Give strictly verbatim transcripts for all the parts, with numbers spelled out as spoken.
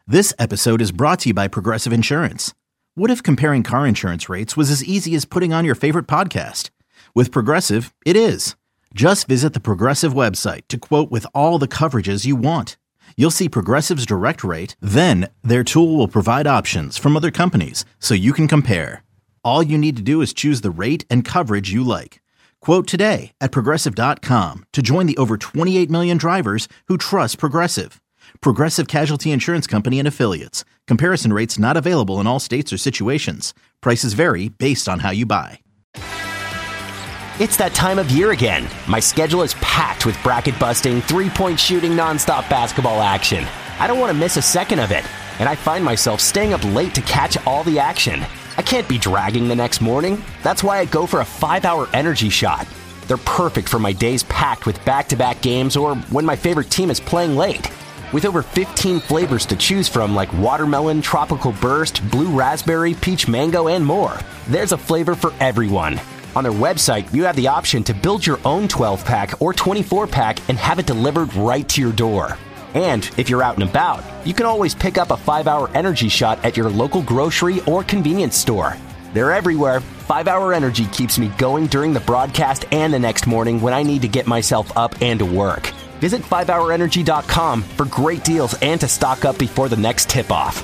This episode is brought to you by Progressive Insurance. What if comparing car insurance rates was as easy as putting on your favorite podcast? With Progressive, it is. Just visit the Progressive website to quote with all the coverages you want. You'll see Progressive's direct rate, then their tool will provide options from other companies so you can compare. All you need to do is choose the rate and coverage you like. Quote today at Progressive dot com to join the over twenty-eight million drivers who trust Progressive. Progressive Casualty Insurance Company and Affiliates. Comparison rates not available in all states or situations. Prices vary based on how you buy. It's that time of year again. My schedule is packed with bracket-busting, three-point shooting, nonstop basketball action. I don't want to miss a second of it, and I find myself staying up late to catch all the action. I can't be dragging the next morning. That's why I go for a five-hour energy shot. They're perfect for my days packed with back-to-back games or when my favorite team is playing late. With over fifteen flavors to choose from like watermelon, tropical burst, blue raspberry, peach mango, and more, there's a flavor for everyone. On their website, you have the option to build your own twelve-pack or twenty-four-pack and have it delivered right to your door. And if you're out and about, you can always pick up a five-hour energy shot at your local grocery or convenience store. They're everywhere. five-hour Energy keeps me going during the broadcast and the next morning when I need to get myself up and to work. Visit five hour energy dot com for great deals and to stock up before the next tip-off.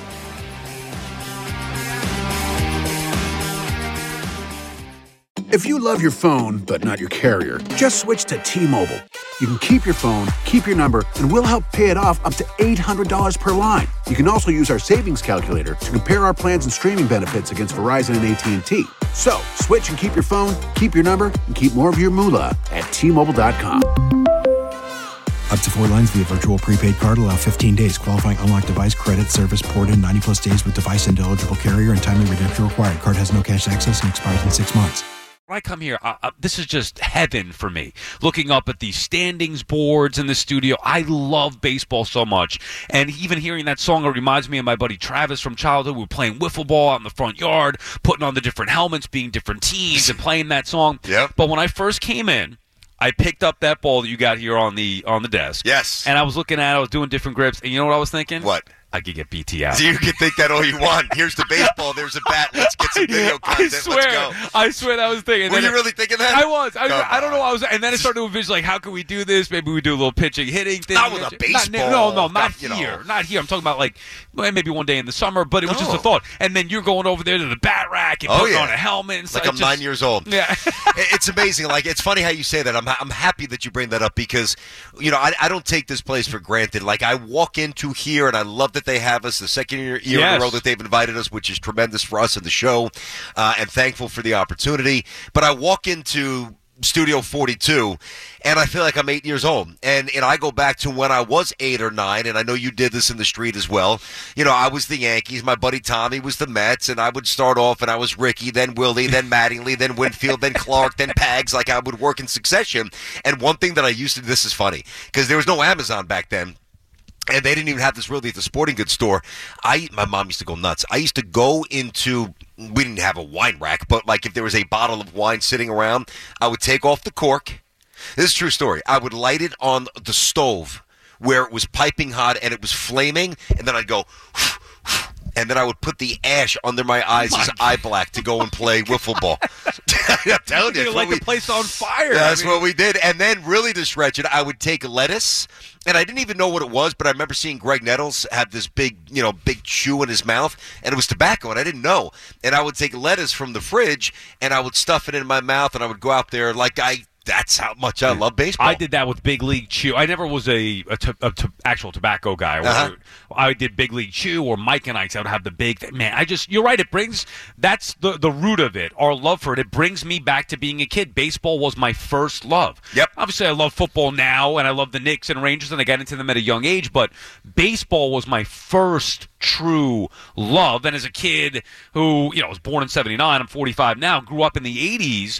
If you love your phone, but not your carrier, just switch to T-Mobile. You can keep your phone, keep your number, and we'll help pay it off up to eight hundred dollars per line. You can also use our savings calculator to compare our plans and streaming benefits against Verizon and A T and T. So, switch and keep your phone, keep your number, and keep more of your moolah at T Mobile dot com. Up to four lines via virtual prepaid card. Allow fifteen days. Qualifying unlocked device. Credit service port in ninety plus days with device and eligible carrier and timely redemption required. Card has no cash access and expires in six months. When I come here, uh, uh, this is just heaven for me. Looking up at these standings boards in the studio, I love baseball so much. And even hearing that song, it reminds me of my buddy Travis from childhood. We were playing wiffle ball out in the front yard, putting on the different helmets, being different teams, and playing that song. Yep. But when I first came in, I picked up that ball that you got here on the on the desk. Yes. And I was looking at it, I was doing different grips, and you know what I was thinking? What? I could get B T out. You can think that all you want. Here's the baseball. There's a bat. Let's get some video content. I swear, Let's go. I swear that was thinking. Were you really thinking that? I was. I, Come I don't know. on. I was, and then I started to envision like, how can we do this? Maybe we do a little pitching, hitting thing. Not with a baseball. Not, no, no, not you know. here. Not here. I'm talking about like well, maybe one day in the summer. But it was No. just a thought. And then you're going over there to the bat rack and Oh, putting yeah. on a helmet. And Like so I'm just, nine years old. Yeah. It's amazing. Like, it's funny how you say that. I'm I'm happy that you bring that up because, you know, I, I don't take this place for granted. Like, I walk into here, and I love that they have us the second year, year Yes. in a row that they've invited us, which is tremendous for us in the show, uh, and thankful for the opportunity. But I walk into Studio forty-two, and I feel like I'm eight years old. And and I go back to when I was eight or nine, and I know you did this in the street as well. You know, I was the Yankees. My buddy Tommy was the Mets, and I would start off, and I was Ricky, then Willie, then Mattingly, then Winfield, then Clark, then Pags. Like, I would work in succession. And one thing that I used to – this is funny, because there was no Amazon back then. And they didn't even have this really at the sporting goods store. I, my mom used to go nuts. I used to go into, we didn't have a wine rack, but like if there was a bottle of wine sitting around, I would take off the cork. This is a true story. I would light it on the stove where it was piping hot and it was flaming, and then I'd go, and then I would put the ash under my eyes as eye black to go and play wiffle ball. I'm telling you. You like we, the place on fire. That's I mean, what we did. And then really to stretch it, I would take lettuce, and I didn't even know what it was, but I remember seeing Greg Nettles have this big, you know, big chew in his mouth, and it was tobacco, and I didn't know. And I would take lettuce from the fridge, and I would stuff it in my mouth, and I would go out there like I That's how much I love baseball. I did that with Big League Chew. I never was a, a, t- a t- actual tobacco guy. Uh-huh. I did Big League Chew or Mike and Ike's. I would have the big thing. Man, I just, you're right. It brings, that's the, the root of it, our love for it. It brings me back to being a kid. Baseball was my first love. Yep. Obviously, I love football now, and I love the Knicks and Rangers, and I got into them at a young age, but baseball was my first true love. And as a kid who, you know, was born in seventy-nine, I'm forty-five now, grew up in the eighties,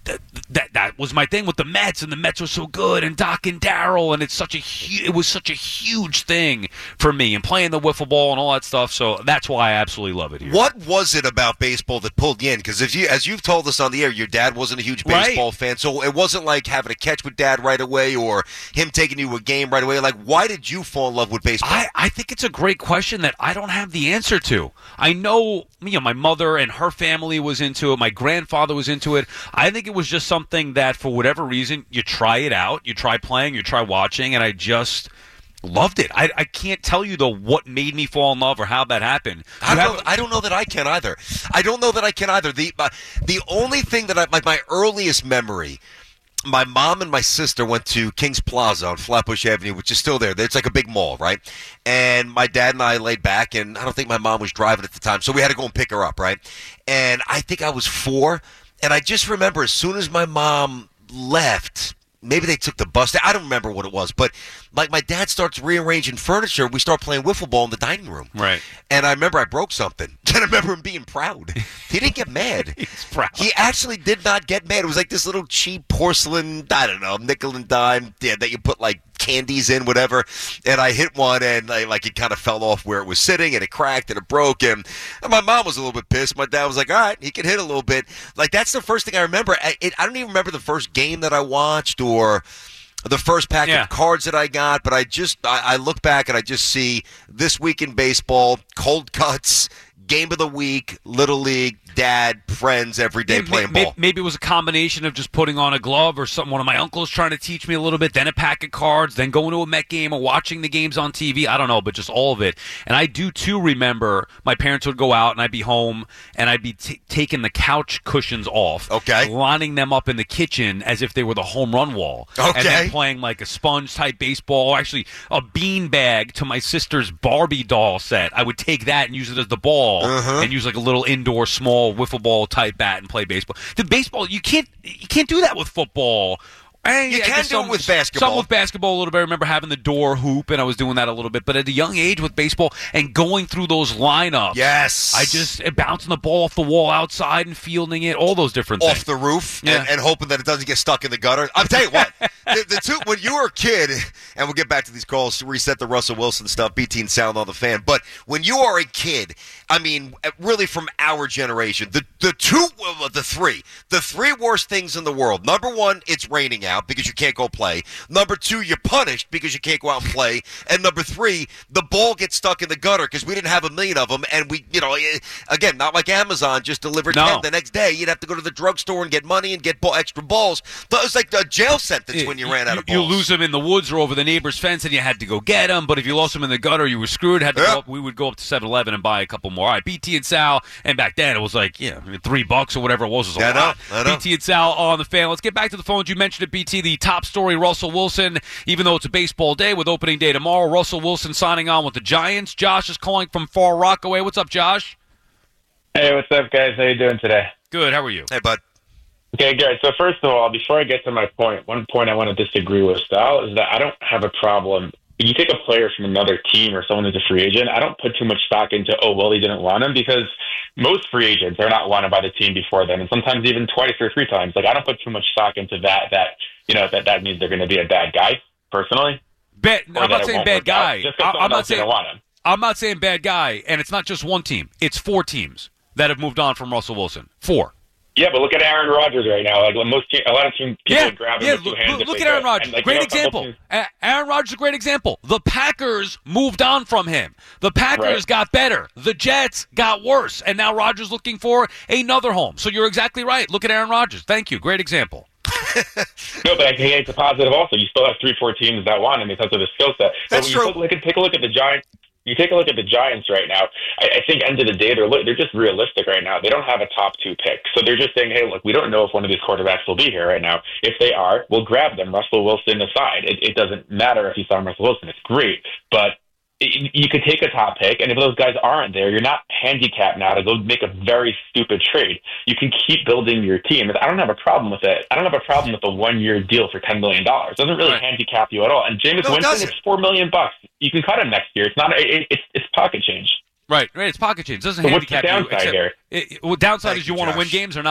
th- that that was my thing with the Mets, and the Mets were so good, and Doc and Darryl, and it's such a hu- it was such a huge thing for me, and playing the wiffle ball and all that stuff. So that's why I absolutely love it here. What was it about baseball that pulled you in? Because if you, as you've told us on the air, your dad wasn't a huge baseball right. fan, so it wasn't like having a catch with dad right away or him taking you to a game right away. Like, why did you fall in love with baseball? I, I think it's a great question that I don't have the answer to. I know, you know, my mother and her family was into it. My grandfather was into it. I think it was just something that, for whatever reason, you try it out, you try playing, you try watching, and I just loved it. I, I can't tell you, though, what made me fall in love or how that happened. I don't, know, I don't know that I can either. I don't know that I can either. The uh, the only thing that I, like my earliest memory, my mom and my sister went to Kings Plaza on Flatbush Avenue, which is still there. It's like a big mall, right? And my dad and I laid back, and I don't think my mom was driving at the time, so we had to go and pick her up, right? And I think I was four, and I just remember as soon as my mom left, maybe they took the bus. I don't remember what it was, but like my dad starts rearranging furniture. We start playing wiffle ball in the dining room. Right. And I remember I broke something. And I remember him being proud. He didn't get mad. He's proud. He actually did not get mad. It was like this little cheap porcelain, I don't know, nickel and dime yeah, that you put like candies in, whatever. And I hit one, and I, like it kind of fell off where it was sitting, and it cracked, and it broke. And, and my mom was a little bit pissed. My dad was like, all right, he can hit a little bit. Like, that's the first thing I remember. I, it, I don't even remember the first game that I watched or the first pack yeah. of cards that I got, but I just I, I look back and I just see This Week in Baseball, cold cuts, game of the week, Little League, dad, friends, every day Yeah, playing may, ball. Maybe it was a combination of just putting on a glove or something. One of my uncles trying to teach me a little bit, then a pack of cards, then going to a Met game or watching the games on T V. I don't know, but just all of it. And I do, too, remember my parents would go out and I'd be home and I'd be t- taking the couch cushions off, Okay. lining them up in the kitchen as if they were the home run wall. Okay. And then playing like a sponge-type baseball, or actually a bean bag to my sister's Barbie doll set. I would take that and use it as the ball Uh-huh. and use like a little indoor small wiffle ball type bat and play baseball. The baseball, you can't you can't do that with football. And You I can guess do some, it with basketball. Some with basketball a little bit. I remember having the door hoop, and I was doing that a little bit. But at a young age with baseball and going through those lineups, Yes. I just bouncing the ball off the wall outside and fielding it, all those different things. Off the roof Yeah. and, and hoping that it doesn't get stuck in the gutter. I'll tell you what, the, the two, when you were a kid, and we'll get back to these calls to reset the Russell Wilson stuff, B T and Sound on the Fan, but when you are a kid, I mean, really from our generation, the, the two, well, the three, the three worst things in the world. Number one, it's raining out because you can't go play. Number two, you're punished because you can't go out and play. And number three, the ball gets stuck in the gutter because we didn't have a million of them. And we, you know, again, not like Amazon, just delivered No. ten the next day. You'd have to go to the drugstore and get money and get ball, extra balls. So it was like a jail sentence when you ran out you, of balls. You lose them in the woods or over the neighbor's fence, and you had to go get them. But if you lost them in the gutter, you were screwed. Had to Yeah. go up, we would go up to seven eleven and buy a couple more. All right, B T and Sal, and back then it was like, yeah, three bucks or whatever it was. was a Yeah, I know, lot. I know. B T and Sal on the Fan. Let's get back to the phones. You mentioned it, B T, the top story, Russell Wilson. Even though it's a baseball day with opening day tomorrow, Russell Wilson signing on with the Giants. Josh is calling from Far Rockaway. What's up, Josh? Hey, what's up, guys? How you doing today? Good. How are you? Hey, bud. Okay, good. So first of all, before I get to my point, one point I want to disagree with Sal is that I don't have a problem. When you take a player from another team or someone who's a free agent, I don't put too much stock into, oh, well, he didn't want him, because most free agents are not wanted by the team before then, and sometimes even twice or three times. Like, I don't put too much stock into that, that you know, that, that means they're going to be a bad guy, personally. Bad, Or I'm that not it saying won't bad work out, guy. just 'cause I, someone I'm not else didn't saying want him. I'm not saying bad guy, and it's not just one team. It's four teams that have moved on from Russell Wilson. Four. Yeah, but look at Aaron Rodgers right now. Like most, te- a lot of team people Yeah, would grab him yeah. with two Look, hands. look, if look they at Aaron could. Rodgers. And, like, Great you know, a couple example. teams- A- Aaron Rodgers is a great example. The Packers moved on from him. The Packers Right. got better. The Jets got worse, and now Rodgers looking for another home. So you're exactly right. Look at Aaron Rodgers. Thank you. Great example. No, but I think it's a positive also. You still have three, four teams that want him because of his skill set. That's But when true. You look at, take a look at the Giants. You take a look at the Giants right now. I, I think end of the day, they're they're just realistic right now. They don't have a top two pick, so they're just saying, "Hey, look, we don't know if one of these quarterbacks will be here right now. If they are, we'll grab them." Russell Wilson aside, it, it doesn't matter if you sign Russell Wilson; it's great, but it, you could take a top pick, and if those guys aren't there, you're not handicapped now to go make a very stupid trade. You can keep building your team. I don't have a problem with it. I don't have a problem with a one-year deal for ten million dollars. It doesn't really Right. handicap you at all. And Jameis No, it Winston, doesn't. it's four million bucks. You can cut him next year. It's not. It, it's it's pocket change. Right, right. It's pocket change. It doesn't So what's the handicap you. downside except- here? It, it- well, downside Thank is you you, want to win Josh. games or not.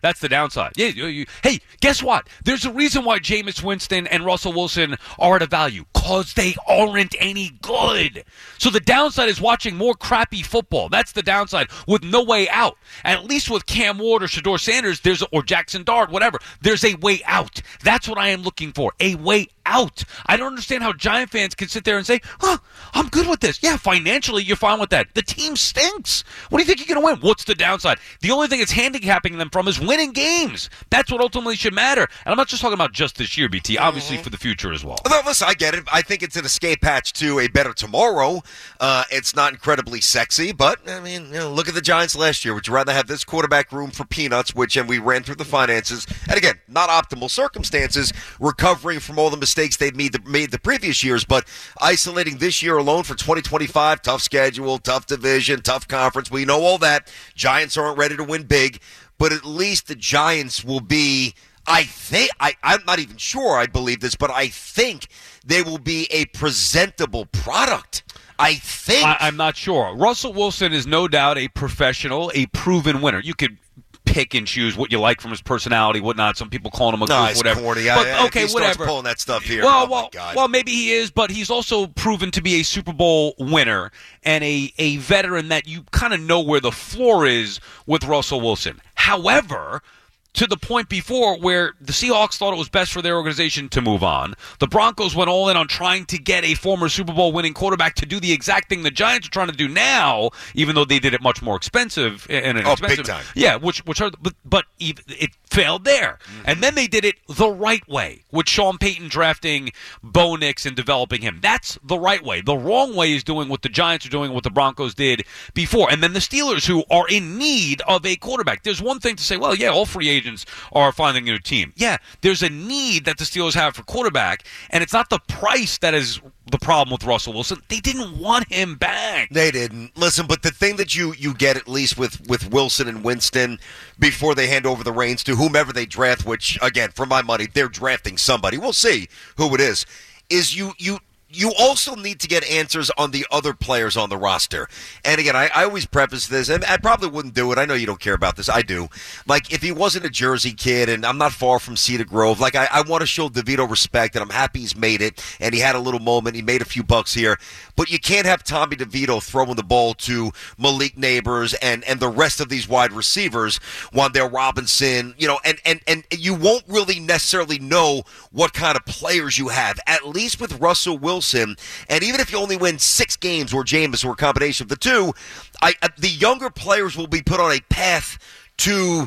That's the downside. Yeah, you, you, hey, guess what? There's a reason why Jameis Winston and Russell Wilson are at a value. Because they aren't any good. So the downside is watching more crappy football. That's the downside with no way out. And at least with Cam Ward or Shedeur Sanders, there's a, or Jackson Dart, whatever, there's a way out. That's what I am looking for, a way out. I don't understand how Giant fans can sit there and say, oh, I'm good with this. Yeah, financially, you're fine with that. The team stinks. What do you think you're going to win? What's the downside? The only thing it's handicapping them from is winning games. That's what ultimately should matter. And I'm not just talking about just this year, B T, obviously mm-hmm. for the future as well. No, listen, I get it. I think it's an escape hatch to a better tomorrow. Uh, it's not incredibly sexy, but, I mean, you know, look at the Giants last year. Would you rather have this quarterback room for peanuts, which, and we ran through the finances, and again, not optimal circumstances, recovering from all the mistakes they'd made the, made the previous years, but isolating this year alone for twenty twenty-five, tough schedule, tough division, tough conference. We know all that. Giants aren't ready to win big, but at least the Giants will be, I think, I, I'm not even sure I believe this, but I think they will be a presentable product. I think. I, I'm not sure. Russell Wilson is no doubt a professional, a proven winner. You could pick and choose what you like from his personality, whatnot. Some people calling him a no, goof, whatever. Corny. But, I, okay, if he whatever. Starts pulling that stuff here. Well, oh well, my God. well, maybe he is, but he's also proven to be a Super Bowl winner and a, a veteran that you kind of know where the floor is with Russell Wilson. However, to the point before where the Seahawks thought it was best for their organization to move on. The Broncos went all in on trying to get a former Super Bowl winning quarterback to do the exact thing the Giants are trying to do now, even though they did it much more expensive. And oh, expensive, big time. Yeah, which which are but, but it failed there. Mm-hmm. And then they did it the right way, with Sean Payton drafting Bo Nix and developing him. That's the right way. The wrong way is doing what the Giants are doing, what the Broncos did before. And then the Steelers, who are in need of a quarterback. There's one thing to say, well, yeah, all free agents are finding a new team. Yeah, there's a need that the Steelers have for quarterback, and it's not the price that is the problem with Russell Wilson. They didn't want him back. They didn't. Listen, but the thing that you, you get, at least with, with Wilson and Winston, before they hand over the reins to whomever they draft, which, again, for my money, they're drafting somebody. We'll see who it is, is you you you also need to get answers on the other players on the roster. And again, I, I always preface this, and I probably wouldn't do it. I know you don't care about this. I do. Like, if he wasn't a Jersey kid, and I'm not far from Cedar Grove, like, I, I want to show DeVito respect, and I'm happy he's made it, and he had a little moment. He made a few bucks here. But you can't have Tommy DeVito throwing the ball to Malik Neighbors and, and the rest of these wide receivers, Wan'Dale Robinson, you know, and, and, and you won't really necessarily know what kind of players you have, at least with Russell Wilson. And even if you only win six games or Jameis or a combination of the two, I, uh, the younger players will be put on a path to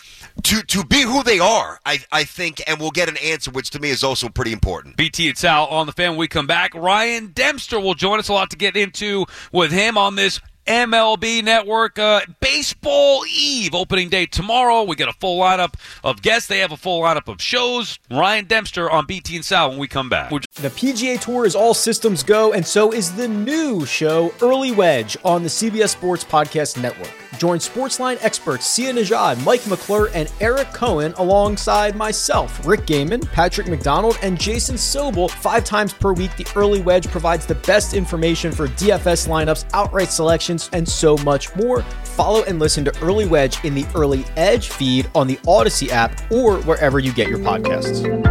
to to be who they are, I, I think, and we'll get an answer, which to me is also pretty important. B T and Sal on the Fan. When we come back, Ryan Dempster will join us. A lot to get into with him on this M L B Network uh, Baseball Eve opening day tomorrow. We get a full lineup of guests. They have a full lineup of shows. Ryan Dempster on B T and Sal when we come back. The P G A Tour is all systems go, and so is the new show Early Wedge on the C B S Sports Podcast Network. Join Sportsline experts Sia Najad, Mike McClure, and Eric Cohen alongside myself, Rick Gaiman, Patrick McDonald, and Jason Sobel. Five times per week, the Early Wedge provides the best information for D F S lineups, outright selections, and so much more. Follow and listen to Early Wedge in the Early Edge feed on the Odyssey app or wherever you get your podcasts.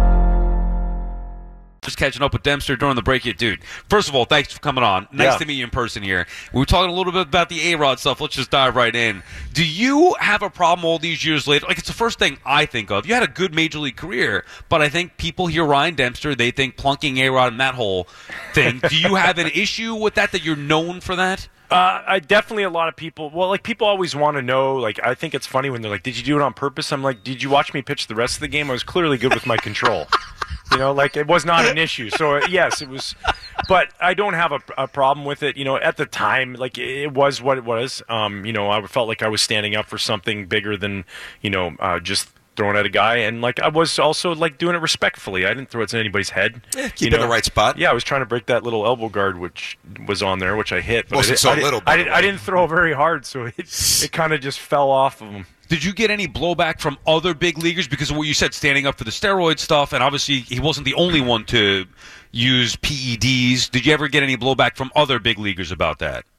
Just catching up with Dempster during the break here. Dude, first of all, thanks for coming on. Nice yeah. to meet you in person here. We were talking a little bit about the A-Rod stuff. Let's just dive right in. Do you have a problem all these years later? Like, it's the first thing I think of. You had a good Major League career, but I think people hear Ryan Dempster, they think plunking A-Rod in that whole thing. Do you have an issue with that, that you're known for that? Uh, I definitely a lot of people. Well, like people always want to know. Like I think it's funny when they're like, "Did you do it on purpose?" I'm like, "Did you watch me pitch the rest of the game? I was clearly good with my control." You know, like it was not an issue. So yes, it was. But I don't have a, a problem with it. You know, at the time, like it was what it was. Um, you know, I felt like I was standing up for something bigger than you know uh, just. throwing at a guy, and like I was also like doing it respectfully. I didn't throw it to anybody's head. Yeah, keep you it know? in the right spot. Yeah, I was trying to break that little elbow guard, which was on there, which I hit. But Wasn't I did, so I did, little. I, did, I didn't throw very hard, so it it kind of just fell off of him. Did you get any blowback from other big leaguers because of what you said, standing up for the steroid stuff? And obviously, he wasn't the only one to use P E Ds. Did you ever get any blowback from other big leaguers about that?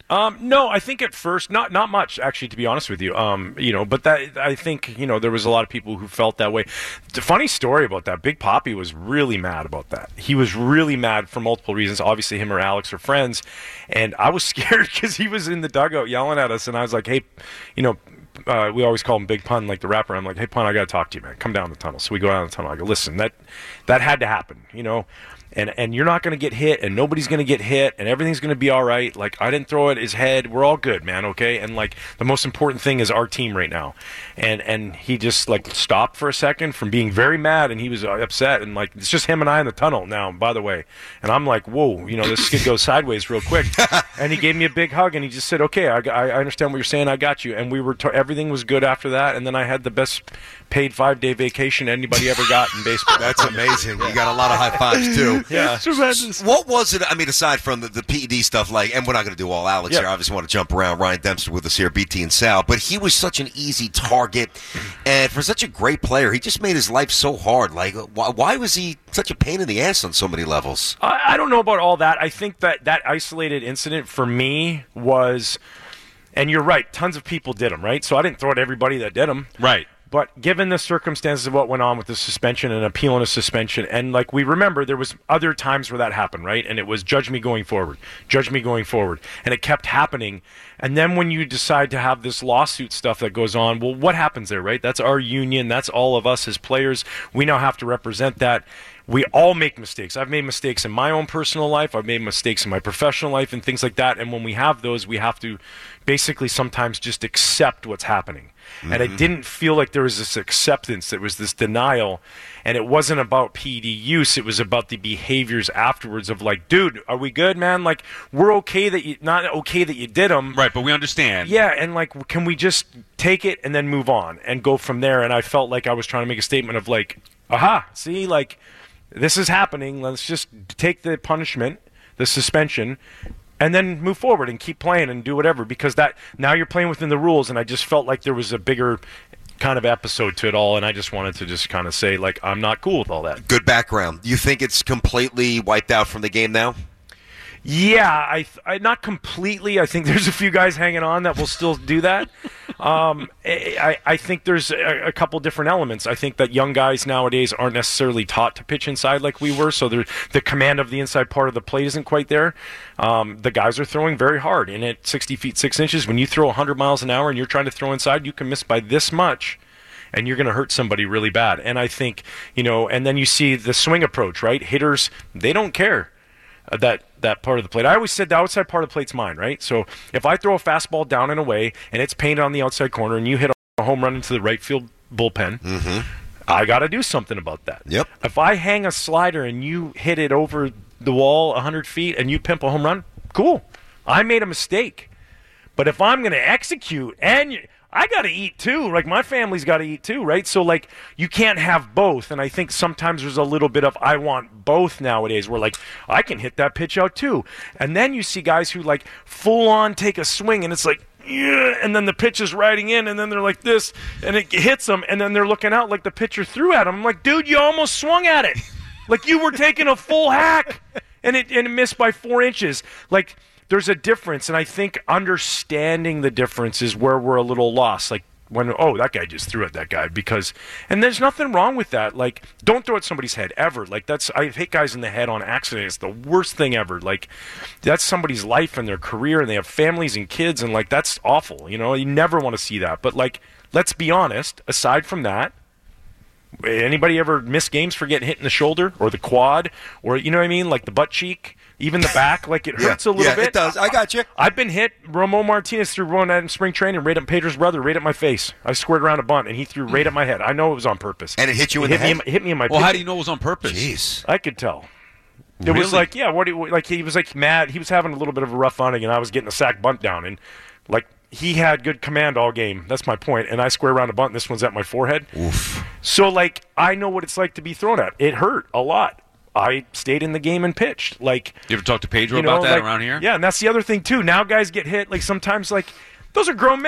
Um, no, I think at first, not not much, actually, to be honest with you. Um, you know, but that I think, you know, there was a lot of people who felt that way. The funny story about that, Big Papi was really mad about that. He was really mad for multiple reasons. Obviously, him or Alex are friends, and I was scared because he was in the dugout yelling at us, and I was like, hey, you know, uh, we always call him Big Pun, like the rapper. I'm like, hey, Pun, I got to talk to you, man. Come down the tunnel. So we go down the tunnel. I go, listen, that that had to happen, you know. And and you're not going to get hit, and nobody's going to get hit, and everything's going to be all right. Like, I didn't throw it at his head. We're all good, man, okay? And, like, the most important thing is our team right now. And and he just, like, stopped for a second from being very mad, and he was upset. And, like, it's just him and I in the tunnel now, by the way. And I'm like, whoa, you know, this skid goes sideways real quick. And he gave me a big hug, and he just said, okay, I, I understand what you're saying. I got you. And we were t- everything was good after that. And then I had the best paid five-day vacation anybody ever got in baseball. That's amazing. You got a lot of high fives, too. Yeah. Tremendous. What was it, I mean, aside from the, the P E D stuff, like, and we're not going to do all Alex yeah. here, I obviously want to jump around. Ryan Dempster with us here, B T and Sal, but he was such an easy target, and for such a great player, he just made his life so hard. Like, why, why was he such a pain in the ass on so many levels? I, I don't know about all that. I think that that isolated incident for me was, and you're right, tons of people did them, right? So I didn't throw at everybody that did them. Right. But given the circumstances of what went on with the suspension and appeal and a suspension, and like we remember, there was other times where that happened, right? And it was judge me going forward, judge me going forward. And it kept happening. And then when you decide to have this lawsuit stuff that goes on, well, what happens there, right? That's our union. That's all of us as players. We now have to represent that. We all make mistakes. I've made mistakes in my own personal life. I've made mistakes in my professional life and things like that. And when we have those, we have to basically sometimes just accept what's happening. Mm-hmm. And it didn't feel like there was this acceptance. There was this denial. And it wasn't about P E D use. It was about the behaviors afterwards of like, dude, are we good, man? Like, we're okay that you, not okay that you did them. Right, but we understand. Yeah, and like, can we just take it and then move on and go from there? And I felt like I was trying to make a statement of like, aha, see, like, this is happening. Let's just take the punishment, the suspension, and then move forward and keep playing and do whatever, because that now you're playing within the rules. And I just felt like there was a bigger kind of episode to it all, and I just wanted to just kind of say, like, I'm not cool with all that. Good background. You think it's completely wiped out from the game now? Yeah, I, I not completely. I think there's a few guys hanging on that will still do that. um, I, I think there's a, a couple different elements. I think that young guys nowadays aren't necessarily taught to pitch inside like we were, so the command of the inside part of the plate isn't quite there. Um, the guys are throwing very hard, and at sixty feet six inches, when you throw one hundred miles an hour and you're trying to throw inside, you can miss by this much, and you're going to hurt somebody really bad. And I think, you know, and then you see the swing approach, right? Hitters, they don't care. Uh, that that part of the plate. I always said the outside part of the plate's mine, right? So if I throw a fastball down and away and it's painted on the outside corner and you hit a home run into the right field bullpen, mm-hmm. I got to do something about that. Yep. If I hang a slider and you hit it over the wall one hundred feet and you pimp a home run, cool. I made a mistake. But if I'm going to execute and you, I got to eat too. Like, my family's got to eat too, right? So, like, you can't have both. And I think sometimes there's a little bit of I want both nowadays where, like, I can hit that pitch out too. And then you see guys who, like, full on take a swing and it's like, yeah, and then the pitch is riding in and then they're like this and it hits them and then they're looking out like the pitcher threw at them. I'm like, dude, you almost swung at it. Like, you were taking a full hack and it, and it missed by four inches. Like, there's a difference, and I think understanding the difference is where we're a little lost. Like, when, oh, that guy just threw at that guy because, and there's nothing wrong with that. Like, don't throw at somebody's head ever. Like, that's, I hit guys in the head on accident. It's the worst thing ever. Like, that's somebody's life and their career, and they have families and kids, and, like, that's awful. You know, you never want to see that. But, like, let's be honest, aside from that, anybody ever miss games for getting hit in the shoulder or the quad or, you know what I mean, like the butt cheek? Even the back, like, it hurts yeah, a little yeah, bit. It does. I got you. I've been hit. Romo Martinez threw one at spring training right at Pedro's brother, right at my face. I squared around a bunt, and he threw right at my head. I know it was on purpose. And it hit you it in hit the me head? In, hit me in my Well, pitch. how do you know it was on purpose? Jeez. I could tell. It Really? was like, yeah, what? Do you, like, he was, like, mad. He was having a little bit of a rough outing, and I was getting a sack bunt down. And, like, he had good command all game. That's my point. And I square around a bunt, and this one's at my forehead. Oof. So, like, I know what it's like to be thrown at. It hurt a lot. I stayed in the game and pitched. Like, you ever talk to Pedro you know, about that like, around here? Yeah, and that's the other thing too. Now guys get hit. Like, sometimes, like, those are grown men.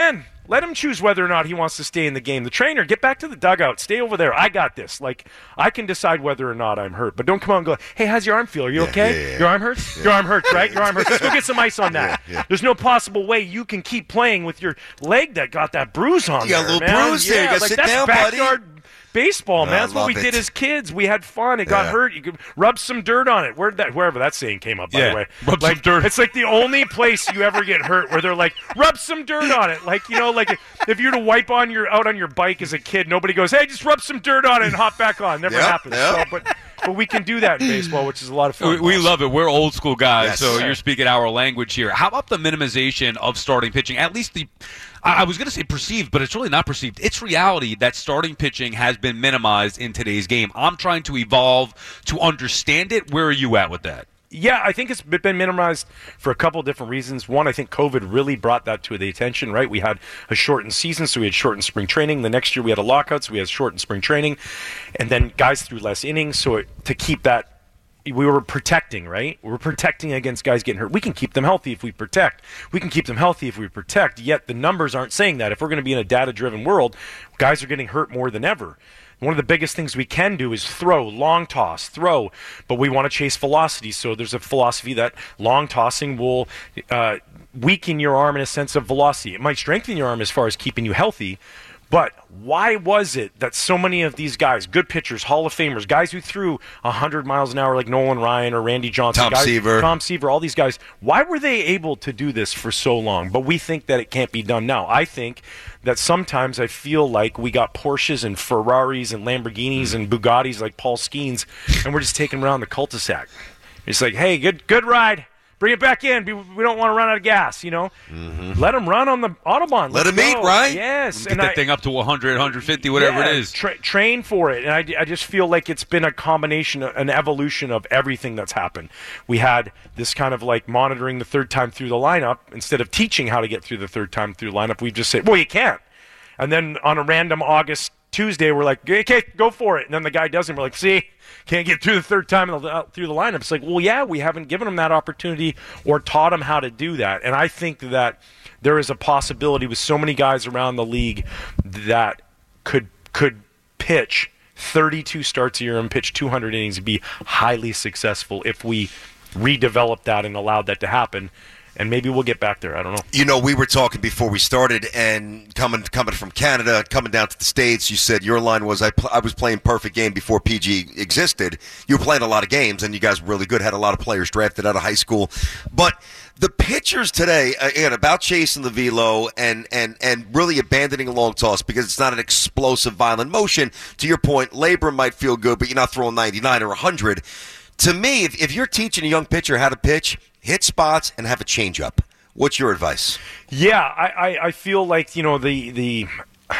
Let him choose whether or not he wants to stay in the game. The trainer, get back to the dugout. Stay over there. I got this. Like, I can decide whether or not I'm hurt. But don't come out and go, hey, how's your arm feel? Are you Yeah, okay? yeah, yeah. Your arm hurts? Yeah. Your arm hurts, right? Your arm hurts. Let's go get some ice on that. Yeah, yeah. There's no possible way you can keep playing with your leg that got that bruise on You got a there, little man. bruise there. You Yeah, gotta like, sit that's down, buddy. backyard baseball, man. I That's what we love did it. as kids. We had fun. It got Yeah. hurt. You could rub some dirt on it. Where that, wherever that saying came up, by Yeah, the way. rub some like, dirt. It's like the only place you ever get hurt where they're like, rub some dirt on it. Like, you know, like if you were to wipe on your out on your bike as a kid, nobody goes, hey, just rub some dirt on it and hop back on. Never Yep, happens. yep. So, but but we can do that in baseball, which is a lot of fun. We, we love it. We're old school guys, Yes. so Yeah. you're speaking our language here. How about the minimization of starting pitching? At least the, I I was going to say perceived, but it's really not perceived. It's reality that starting pitching has been minimized in today's game. I'm trying to evolve to understand it. Where are you at with that? Yeah, I think it's been minimized for a couple of different reasons. One, I think COVID really brought that to the attention, right? We had a shortened season, so we had shortened spring training. The next year we had a lockout, so we had shortened spring training. And then guys threw less innings, so it, to keep that, we were protecting, right? We were protecting against guys getting hurt. We can keep them healthy if we protect. We can keep them healthy if we protect, yet the numbers aren't saying that. If we're going to be in a data-driven world, guys are getting hurt more than ever. One of the biggest things we can do is throw, long toss, throw, but we want to chase velocity. So there's a philosophy that long tossing will uh, weaken your arm in a sense of velocity. It might strengthen your arm as far as keeping you healthy, but why was it that so many of these guys, good pitchers, Hall of Famers, guys who threw one hundred miles an hour like Nolan Ryan or Randy Johnson, Tom guys, Seaver. Tom Seaver, all these guys, why were they able to do this for so long? But we think that it can't be done now. I think that sometimes I feel like we got Porsches and Ferraris and Lamborghinis and Bugattis like Paul Skeens, and we're just taking around the cul-de-sac. It's like, hey, good good ride. Bring it back in. We we don't want to run out of gas, you know. Mm-hmm. Let them run on the Autobahn. Let Let's them eat, go. right? Yes. Get and that I- thing up to one hundred, one fifty, whatever yeah, it is. Tra- train for it. And I, I just feel like it's been a combination, an evolution of everything that's happened. We had this kind of like monitoring the third time through the lineup. Instead of teaching how to get through the third time through the lineup, we've just said, well, you can't. And then on a random August Tuesday, we're like, okay, go for it. And then the guy doesn't. We're like, see, can't get through the third time through the lineup. It's like, well, yeah, we haven't given him that opportunity or taught him how to do that. And I think that there is a possibility with so many guys around the league that could could pitch thirty-two starts a year and pitch two hundred innings and be highly successful if we redeveloped that and allowed that to happen. And maybe we'll get back there. I don't know. You know, we were talking before we started, and coming coming from Canada, coming down to the States, you said your line was, I, pl- I was playing perfect game before P G existed. You were playing a lot of games, and you guys were really good, had a lot of players drafted out of high school. But the pitchers today, again, about chasing the velo and, and, and really abandoning a long toss because it's not an explosive, violent motion. To your point, labor might feel good, but you're not throwing ninety-nine or one hundred. To me, if, if you're teaching a young pitcher how to pitch, hit spots and have a changeup, what's your advice? Yeah, I, I, I feel like, you know, the the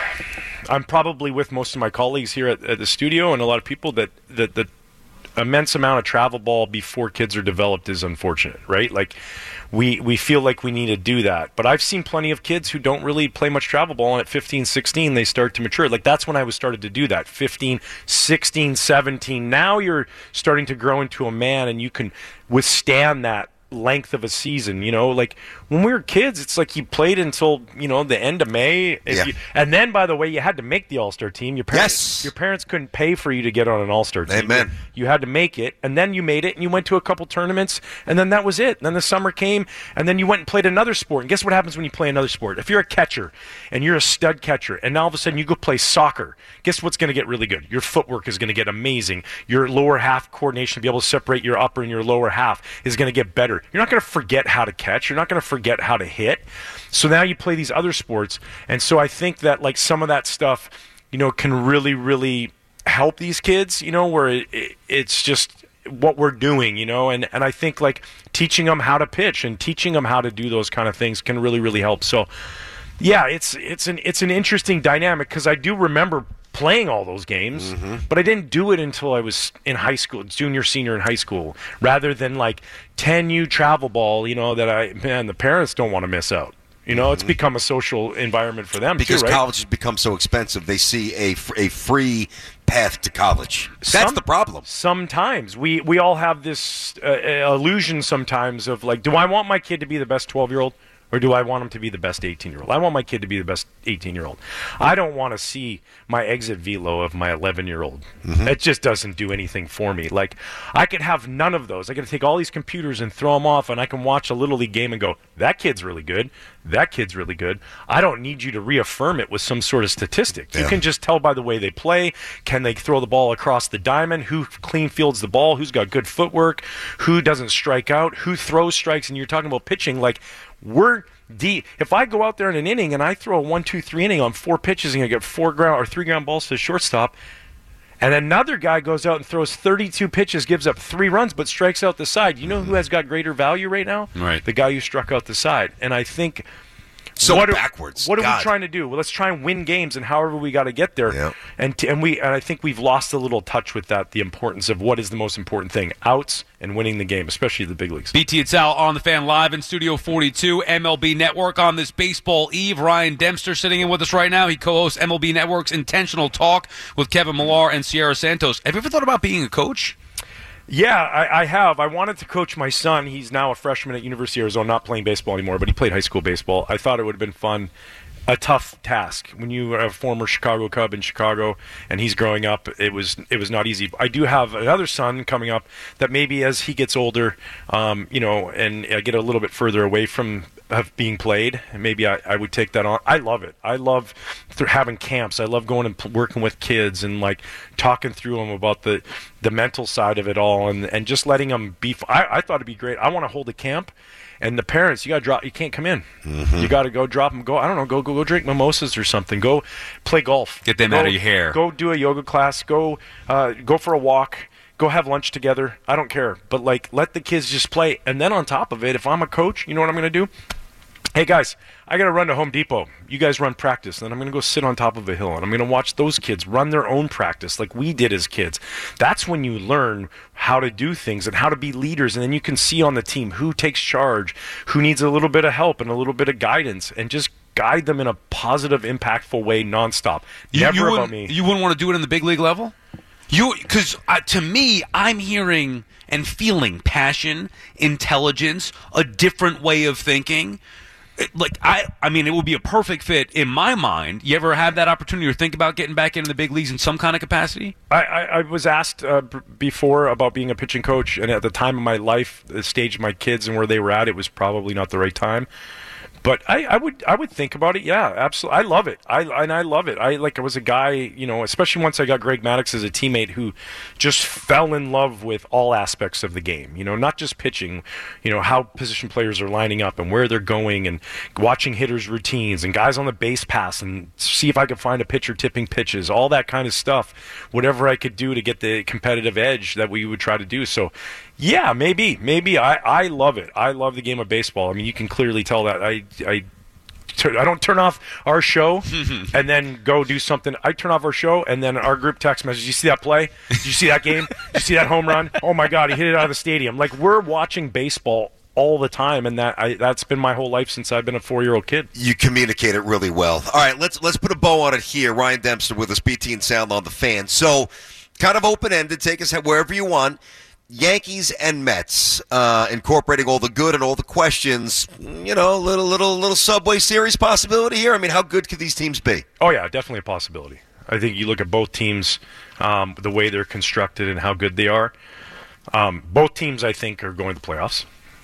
I'm probably with most of my colleagues here at, at the studio and a lot of people that, that the immense amount of travel ball before kids are developed is unfortunate, right? Like we we feel like we need to do that. But I've seen plenty of kids who don't really play much travel ball, and at fifteen, sixteen they start to mature. Like that's when I was started to do that. fifteen, sixteen, seventeen. Now you're starting to grow into a man and you can withstand that length of a season, you know, like when we were kids, it's like you played until, you know, the end of May. If Yeah. you, and then, by the way, you had to make the All-Star team. Your parents, Yes. your parents couldn't pay for you to get on an All-Star team. Amen. You had to make it, and then you made it, and you went to a couple tournaments, and then that was it. And then the summer came, and then you went and played another sport. And guess what happens when you play another sport? If you're a catcher, and you're a stud catcher, and now all of a sudden you go play soccer, guess what's going to get really good? Your footwork is going to get amazing. Your lower half coordination to be able to separate your upper and your lower half is going to get better. You're not going to forget how to catch. You're not going to forget how to hit. So now you play these other sports, and so I think that like some of that stuff, you know, can really, really help these kids, you know, where it, it, it's just what we're doing, you know, and, and I think like teaching them how to pitch and teaching them how to do those kind of things can really, really help. So yeah, it's it's an it's an interesting dynamic because I do remember playing all those games, Mm-hmm. but I didn't do it until I was in high school, junior, senior in high school, rather than like ten U travel ball, you know, that I, man, the parents don't want to miss out. You know, it's become a social environment for them Because too, right? college has become so expensive, they see a, f- a free path to college. That's Some- the problem. Sometimes we we all have this uh, uh, illusion sometimes of like, do I want my kid to be the best twelve-year-old Or do I want him to be the best eighteen-year-old? I want my kid to be the best eighteen-year-old. I don't want to see my exit velo of my eleven-year-old. Mm-hmm. It just doesn't do anything for me. Like, I could have none of those. I got to take all these computers and throw them off, and I can watch a Little League game and go, that kid's really good. That kid's really good. I don't need you to reaffirm it with some sort of statistic. Yeah. You can just tell by the way they play. Can they throw the ball across the diamond? Who clean fields the ball? Who's got good footwork? Who doesn't strike out? Who throws strikes? And you're talking about pitching, like, we're deep. If I go out there in an inning and I throw a one, two, three inning on four pitches and I get four ground or three ground balls to the shortstop, and another guy goes out and throws thirty-two pitches, gives up three runs, but strikes out the side, you know who has got greater value right now? Right. The guy who struck out the side. And I think so what backwards. Are, what God. are we trying to do? Well, let's try and win games, and however we got to get there. Yeah. And t- and we and I think we've lost a little touch with that. The importance of what is the most important thing: outs and winning the game, especially the big leagues. B T and Sal on the Fan live in Studio forty-two, M L B Network on this baseball eve. Ryan Dempster sitting in with us right now. He co-hosts M L B Network's Intentional Talk with Kevin Millar and Sierra Santos. Have you ever thought about being a coach? Yeah, I, I have. I wanted to coach my son. He's now a freshman at University of Arizona, not playing baseball anymore, but he played high school baseball. I thought it would have been fun. A tough task. When you are a former Chicago Cub in Chicago and he's growing up, it was it was not easy. I do have another son coming up that maybe as he gets older, um, you know, and I get a little bit further away from of being played, maybe I, I would take that on. I love it. I love th- having camps. I love going and p- working with kids and like talking through them about the, the mental side of it all and, and just letting them be. F- I, I thought it'd be great. I want to hold a camp. And the parents, you got to drop. You can't come in. Mm-hmm. You got to go drop them. Go. I don't know. Go go go drink mimosas or something. Go play golf. Get them go, out of your hair. Go do a yoga class. Go uh, go for a walk. Go have lunch together. I don't care. But like, let the kids just play. And then on top of it, if I'm a coach, you know what I'm going to do? Hey guys, I got to run to Home Depot. You guys run practice. Then I'm going to go sit on top of a hill and I'm going to watch those kids run their own practice like we did as kids. That's when you learn how to do things and how to be leaders. And then you can see on the team who takes charge, who needs a little bit of help and a little bit of guidance, and just guide them in a positive, impactful way nonstop. You, Never you about me. You wouldn't want to do it in the big league level? You, because uh, to me, I'm hearing and feeling passion, intelligence, a different way of thinking. Like, I I mean, it would be a perfect fit in my mind. You ever have that opportunity or think about getting back into the big leagues in some kind of capacity? I, I, I was asked uh, b- before about being a pitching coach, and at the time of my life, the stage of my kids and where they were at, it was probably not the right time. But I, I would I would think about it. Yeah, absolutely. I love it. I and I love it. I like I was a guy, you know, especially once I got Greg Maddux as a teammate who just fell in love with all aspects of the game. You know, not just pitching. You know, how position players are lining up and where they're going, and watching hitters' routines and guys on the base pass, and see if I could find a pitcher tipping pitches, all that kind of stuff. Whatever I could do to get the competitive edge that we would try to do. So. Yeah, maybe, maybe. I, I love it. I love the game of baseball. I mean, you can clearly tell that. I I, I don't turn off our show and then go do something. I turn off our show and then our group text message. You see that play? Did you see that game? Did you see that home run? Oh my God, he hit it out of the stadium. Like, we're watching baseball all the time, and that I, that's been my whole life since I've been a four-year-old kid. You communicate it really well. All right, let's let's put a bow on it here. Ryan Dempster with us, B T and Sound on the Fan. So, kind of open-ended. Take us wherever you want. Yankees and Mets, uh, incorporating all the good and all the questions. You know, little little little Subway Series possibility here. I mean, how good could these teams be? Oh yeah, definitely a possibility. I think you look at both teams, um, the way they're constructed and how good they are. Um, both teams, I think, are going to the playoffs.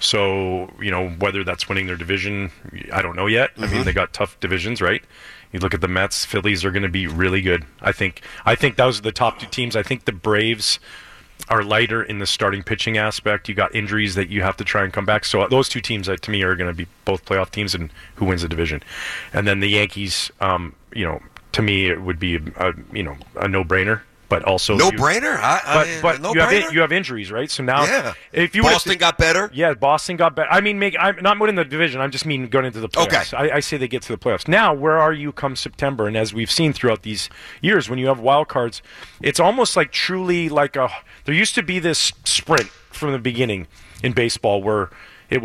So, you know, whether that's winning their division, I don't know yet. Mm-hmm. I mean, they got tough divisions, right? You look at the Mets, Phillies are going to be really good. I think. I think those are the top two teams. I think the Braves are lighter in the starting pitching aspect. You got injuries that you have to try and come back. So those two teams, uh, to me, are going to be both playoff teams, and who wins the division. And then the Yankees, um, you know, to me, it would be a, a you know a no-brainer. But also no you, brainer. I, I but mean, but no you brainer? have you have injuries, right? So now, yeah. if you Boston th- got better. Yeah, Boston got better. I mean, make, I'm not winning the division. I just mean going into the playoffs. Okay. I, I say they get to the playoffs. Now, where are you come September? And as we've seen throughout these years, when you have wild cards, it's almost like truly like a. There used to be this sprint from the beginning in baseball where it was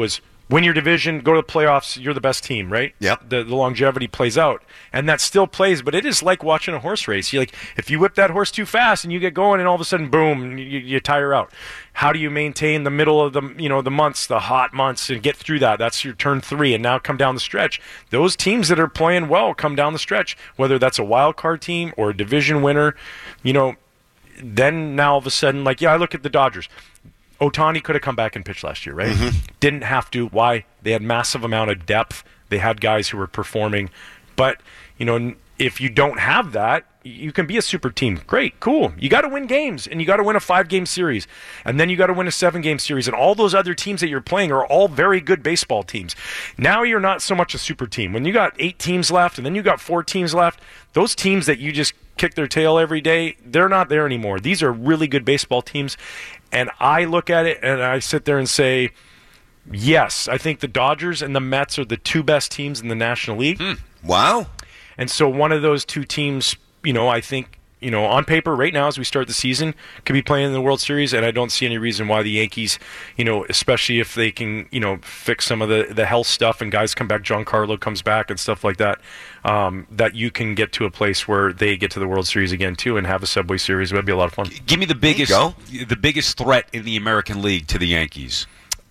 win your division, go to the playoffs, you're the best team, right? Yep. The, the longevity plays out. And that still plays, but it is like watching a horse race. You like if you whip that horse too fast and you get going and all of a sudden, boom, you, you tire out. How do you maintain the middle of the you know the months, the hot months, and get through that? That's your turn three, and now come down the stretch. Those teams that are playing well come down the stretch, whether that's a wild card team or a division winner, you know, then now all of a sudden, like, yeah, I look at the Dodgers. Ohtani could have come back and pitched last year, right? Mm-hmm. Didn't have to. Why? They had massive amount of depth. They had guys who were performing. But, you know, if you don't have that, you can be a super team. Great, cool. You got to win games, and you got to win a five-game series, and then you got to win a seven-game series, and all those other teams that you're playing are all very good baseball teams. Now you're not so much a super team. When you got eight teams left, and then you got four teams left, those teams that you just kick their tail every day, they're not there anymore. These are really good baseball teams, and I look at it, and I sit there and say, yes, I think the Dodgers and the Mets are the two best teams in the National League. Hmm. Wow. And so one of those two teams, you know, I think, you know, on paper right now as we start the season, could be playing in the World Series, and I don't see any reason why the Yankees, you know, especially if they can, you know, fix some of the, the health stuff and guys come back, Giancarlo comes back and stuff like that, um, that you can get to a place where they get to the World Series again too and have a Subway Series. It would be a lot of fun. Give me the biggest, the biggest threat in the American League to the Yankees.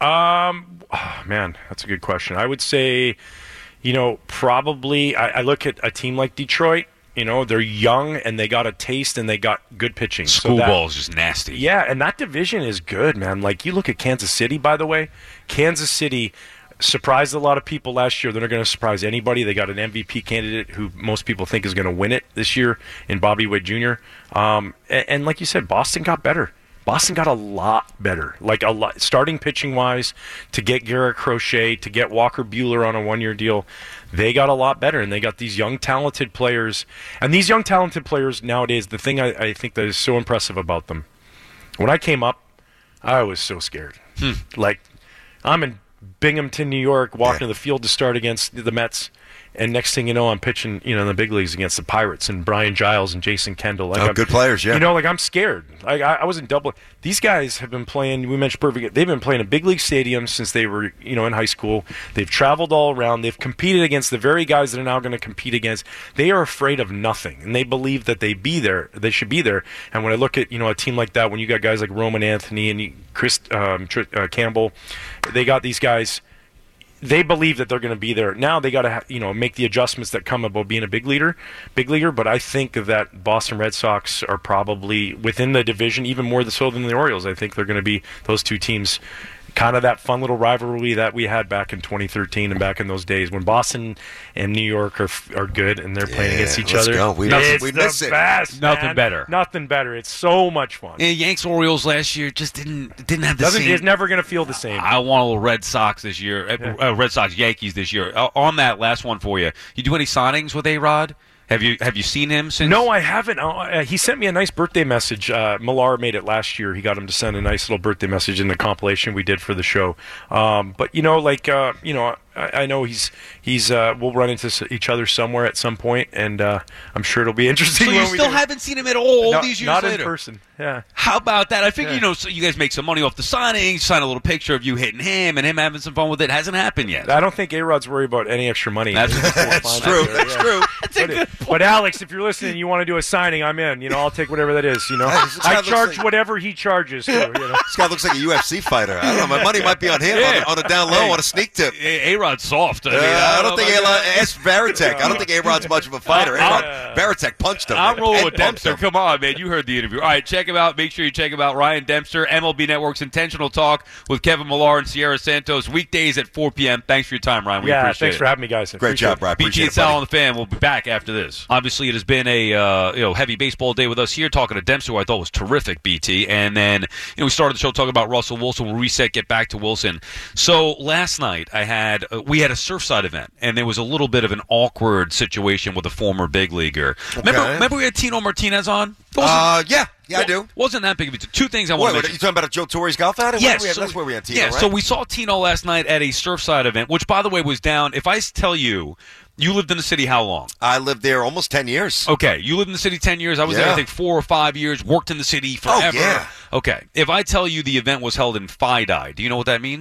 Um, oh, man, that's a good question. I would say, you know, probably I, I look at a team like Detroit. You know, they're young and they got a taste and they got good pitching. School so ball is just nasty. Yeah, and that division is good, man. Like, you look at Kansas City, by the way. Kansas City surprised a lot of people last year. They're not going to surprise anybody. They got an M V P candidate who most people think is going to win it this year in Bobby Witt Junior Um, and, and like you said, Boston got better. Boston got a lot better, like a lot, starting pitching-wise, to get Garrett Crochet, to get Walker Buehler on a one-year deal. They got a lot better, and they got these young, talented players. And these young, talented players nowadays, the thing I, I think that is so impressive about them, when I came up, I was so scared. Hmm. Like, I'm in Binghamton, New York, walking Yeah. to the field to start against the Mets. And next thing you know, I'm pitching, you know, in the big leagues against the Pirates and Brian Giles and Jason Kendall. Like Oh, I'm- good players, yeah. You know, like I'm scared. Like I, I was in Dublin. These guys have been playing. We mentioned perfect. They've been playing in big league stadiums since they were, you know, in high school. They've traveled all around. They've competed against the very guys that are now going to compete against. They are afraid of nothing, and they believe that they be there. They should be there. And when I look at, you know, a team like that, when you got guys like Roman Anthony and Chris um, Tr- uh, Campbell, they got these guys. They believe that they're going to be there. Now they got to, ha- you know, make the adjustments that come about being a big leader, big leaguer. But I think that Boston Red Sox are probably within the division, even more so than the Orioles. I think they're going to be those two teams, kind of that fun little rivalry that we had back in twenty thirteen and back in those days when Boston and New York are are good and they're playing Yeah, against each let's other. go. We- it's we the miss it. best. Nothing man. better. Nothing better. It's so much fun. Yeah, Yanks Orioles last year just didn't didn't have the Doesn't, same. it's never going to feel the same. I want a little Red Sox this year. Uh, uh, Red Sox Yankees this year. Uh, on that last one for you, you do any signings with A-Rod? Have you have you seen him since? No, I haven't. Uh, he sent me a nice birthday message. Uh, Millar made it last year. He got him to send a nice little birthday message in the compilation we did for the show. Um, but you know, like uh, you know, I, I know he's he's. Uh, we'll run into s- each other somewhere at some point, and uh, I'm sure it'll be interesting. So you when we still do. haven't seen him at all No, these years not later? in person. Yeah. How about that? I figure, Yeah. you know, so you guys make some money off the signing, sign a little picture of you hitting him and him having some fun with it. Hasn't happened yet. I don't think A-Rod's worried about any extra money. That's- That's true. That's true. That's a But, good but Alex, if you're listening, and you want to do a signing, I'm in. You know, I'll take whatever that is. You know, This guy I looks charge like- whatever he charges. Too, you know? This guy looks like a U F C fighter. I don't know. My money might be on him Yeah. on, on a down low, on a sneak tip. A- A-Rod's soft. I, mean, Uh, I don't know think about A-Rod, that. ask Varitek. I don't think A-Rod's much of a fighter. I'll- A-Rod, Varitek punched him. I'm rolling Head with bumped Dempster. him. Come on, man. You heard the interview. All right, check him out. Make sure you check him out. Ryan Dempster, M L B Network's Intentional Talk with Kevin Millar and Sierra Santos, weekdays at four p.m. Thanks for your time, Ryan. We Yeah, appreciate thanks it. for having me, guys. Great job, Brad. B T Appreciate and it, Sal buddy. on the Fan. We'll be back after this. Obviously, it has been a uh, you know heavy baseball day with us here, talking to Dempster, who I thought was terrific, B T. And then you know we started the show talking about Russell Wilson. We'll reset, get back to Wilson. So last night I had uh, we had a Surfside event, and there was a little bit of an awkward situation with a former big leaguer. Remember, remember we had Tino Martinez on? It wasn't- Uh, yeah, yeah, I do. Wasn't that big of a deal. Two things I What, want to what, mention. you talking about a Joe Torre's golf outing? Yes, Where we at? so- That's where we had Tino, yeah, right? so we saw Tino last night at a Surfside event, which, by the way, was down. If I tell you, you lived in the city how long? I lived there almost ten years. Okay, you lived in the city ten years. I was there, Yeah. I think, four or five years, worked in the city forever. Oh, yeah. Okay, if I tell you the event was held in FIDI, do you know what that means? No.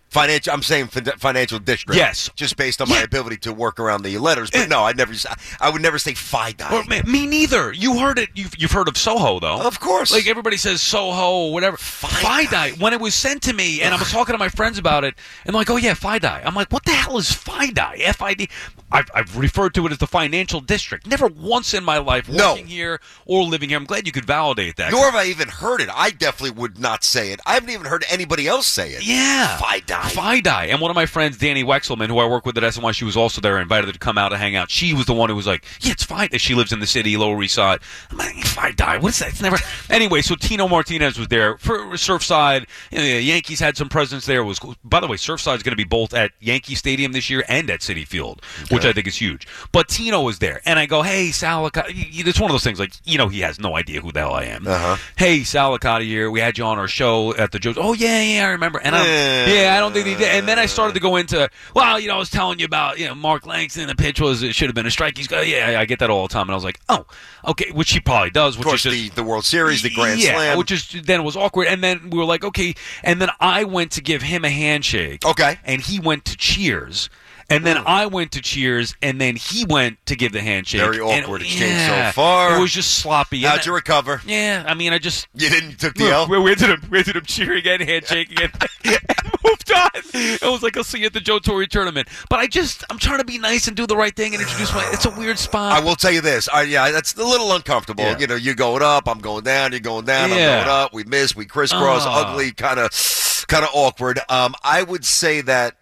Financial, I'm saying fin- financial district. Yes. Just based on my Yeah. ability to work around the letters. But no, I never. I would never say FIDI. Or, me, me neither. You heard it. You've, you've heard of Soho, though. Of course. Like, everybody says Soho or whatever. FIDI. When it was sent to me, and I was talking to my friends about it, and they're like, oh, yeah, FIDI. I'm like, what the hell is FIDI? F I D. I've, I've referred to it as the financial district. Never once in my life No. working here or living here. I'm glad you could validate that. Nor have I even heard it. I definitely would not say it. I haven't even heard anybody else say it. Yeah. FIDI. FIDI. And one of my friends, Danny Wexelman, who I work with at S N Y, she was also there. I invited her to come out and hang out. She was the one who was like, yeah, it's FIDI. She lives in the city, Lower East Side. I'm like, FIDI? What is that? It's never. Anyway, so Tino Martinez was there. For Surfside, you know, the Yankees had some presence there. It was cool. By the way, Surfside is going to be both at Yankee Stadium this year and at Citi Field, okay. which I think is huge. But Tino was there. And I go, hey, Sal Licata. It's one of those things like, you know, he has no idea who the hell I am. Uh-huh. Hey, Sal Licata here. We had you on our show at the Joe's. Oh, yeah, yeah, I remember. And I'm, Yeah. yeah, I don't think he did. And then I started to go into, well, you know, I was telling you about, you know, Mark Langston. The pitch was, it should have been a strike. He's got, yeah, I get that all the time. And I was like, oh, okay, which he probably does. Which Of course, is just, the, the World Series, the Grand yeah, Slam. which is then was awkward. And then we were like, okay. And then I went to give him a handshake. Okay. And he went to cheers. And then I went to cheers, and then he went to give the handshake. Very And awkward it- exchange yeah, so far. It was just sloppy. How'd And you I- recover? Yeah, I mean, I just You didn't you took the L? we, we ended up we ended up cheering and handshaking and, and moved on. It was like, I'll see you at the Joe Torre tournament. But I just I'm trying to be nice and do the right thing and introduce my. It's a weird spot. I will tell you this. I, yeah, that's a little uncomfortable. Yeah. You know, you're going up, I'm going down, you're going down, Yeah. I'm going up. We miss, we crisscross, Ah. ugly, kind of, kind of awkward. Um, I would say that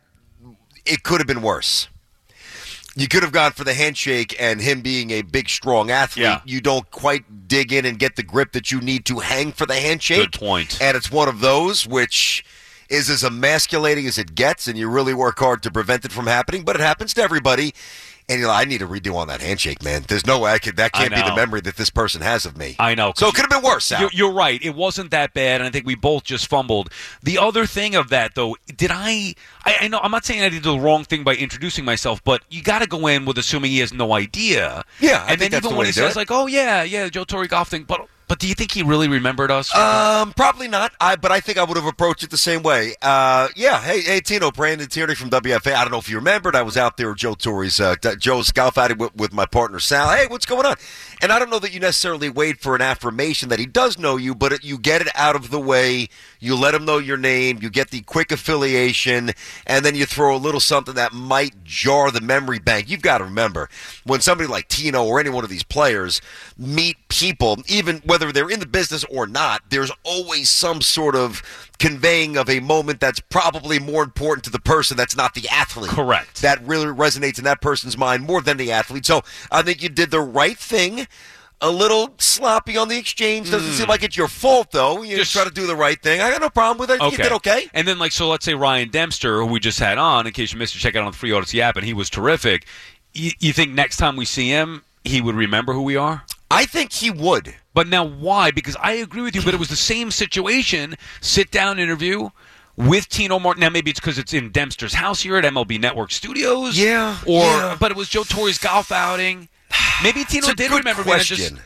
it could have been worse. You could have gone for the handshake, and him being a big, strong athlete, Yeah. you don't quite dig in and get the grip that you need to hang for the handshake. Good point. And it's one of those which is as emasculating as it gets, and you really work hard to prevent it from happening, but it happens to everybody. And you're like, I need a redo on that handshake, man. There's no way I could. That I can't be the know. memory that this person has of me. I know. So it could have been worse, Sal. You're, you're right. It wasn't that bad, and I think we both just fumbled. The other thing of that, though, did I, I? I know I'm not saying I did the wrong thing by introducing myself, but you got to go in with assuming he has no idea. Yeah, I and think then that's even the when way he to do says it. like, "Oh yeah, yeah, Joe Torre golf thing," but but do you think he really remembered us? Um, probably not. I, but I think I would have approached it the same way. Uh, yeah. Hey, hey, Tino, Brandon Tierney from W F A. I don't know if you remembered. I was out there at Joe Torre's, uh, Joe's golf outing with, with my partner Sal. Hey, what's going on? And I don't know that you necessarily wait for an affirmation that he does know you, but it, you get it out of the way. You let him know your name. You get the quick affiliation, and then you throw a little something that might jar the memory bank. You've got to remember, when somebody like Tino or any one of these players meet people, even whether they're in the business or not, there's always some sort of conveying of a moment that's probably more important to the person that's not the athlete. Correct. That really resonates in that person's mind more than the athlete. So I think you did the right thing. A little sloppy on the exchange. Doesn't Mm. seem like it's your fault, though. You Just- just try to do the right thing. I got no problem with it. You did okay. And then, like, so let's say Ryan Dempster, who we just had on, in case you missed it, check out on the Free Odyssey app, and he was terrific. You, you think next time we see him, he would remember who we are? I think he would. But now why? Because I agree with you, but it was the same situation. Sit down interview with Tino Martin. Now maybe it's because it's in Dempster's house here at M L B Network Studios. Yeah, Or yeah. but it was Joe Torre's golf outing. Maybe Tino It's a did good remember me. and I just- question.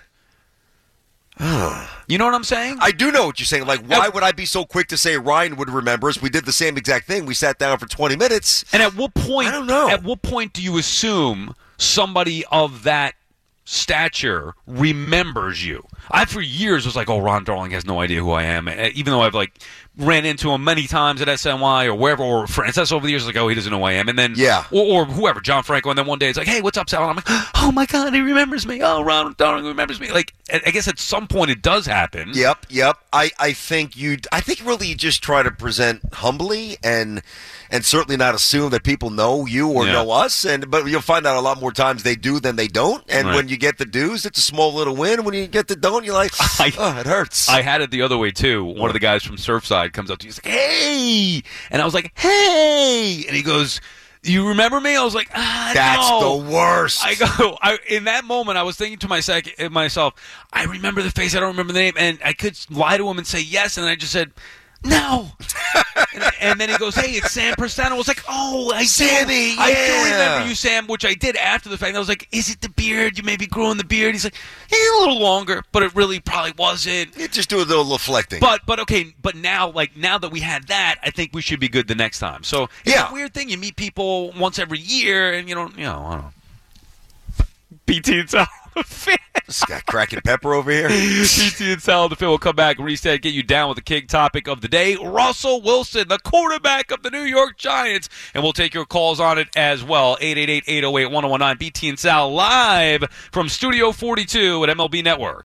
You know what I'm saying? I do know what you're saying. Like, why would I be so quick to say Ryan would remember us? We did the same exact thing. We sat down for twenty minutes. And at what point? I don't know. At what point do you assume somebody of that stature remembers you? I for years was like, oh, Ron Darling has no idea who I am, even though I've like ran into him many times at S N Y or wherever, or Francis over the years, like, oh, he doesn't know who I am, and then Yeah. or, or whoever, John Franco, and then one day it's like, hey, what's up, Sal? And I'm like, oh my God, he remembers me. Oh, Ron Darling remembers me. Like, I I guess at some point it does happen. Yep, yep. I, I think you. I think really you just try to present humbly and and certainly not assume that people know you or Yeah. know us. And but you'll find out a lot more times they do than they don't. And Right. when you get the dues, it's a small little win. When you get the don't, you're like, I- oh, it hurts. I had it the other way too. One of the guys from Surfside comes up to you, he's like, "Hey," and I was like, "Hey," and he goes, "You remember me?" I was like, "Ah, That's no." the worst. I go, I, in that moment, I was thinking to myself, myself, I remember the face, I don't remember the name, and I could lie to him and say yes, and I just said, No. and, and then he goes, hey, it's Sam Prestano. I was like, oh, I Sammy, do, I do yeah. remember you, Sam, which I did after the fact. I was like, is it the beard? You maybe growing the beard? He's like, hey, a little longer, but it really probably wasn't. You just do a little reflecting. But, but okay, but now, like, now that we had that, I think we should be good the next time. So it's yeah. a weird thing. You meet people once every year, and you don't, you know, I don't know. B T and Sal the Fan. This guy cracking pepper over here. B T and Sal the Fan will come back and reset, get you down with the king topic of the day. Russell Wilson, the quarterback of the New York Giants. And we'll take your calls on it as well. eight eight eight, eight oh eight, one oh one nine. B T and Sal live from Studio forty-two at M L B Network.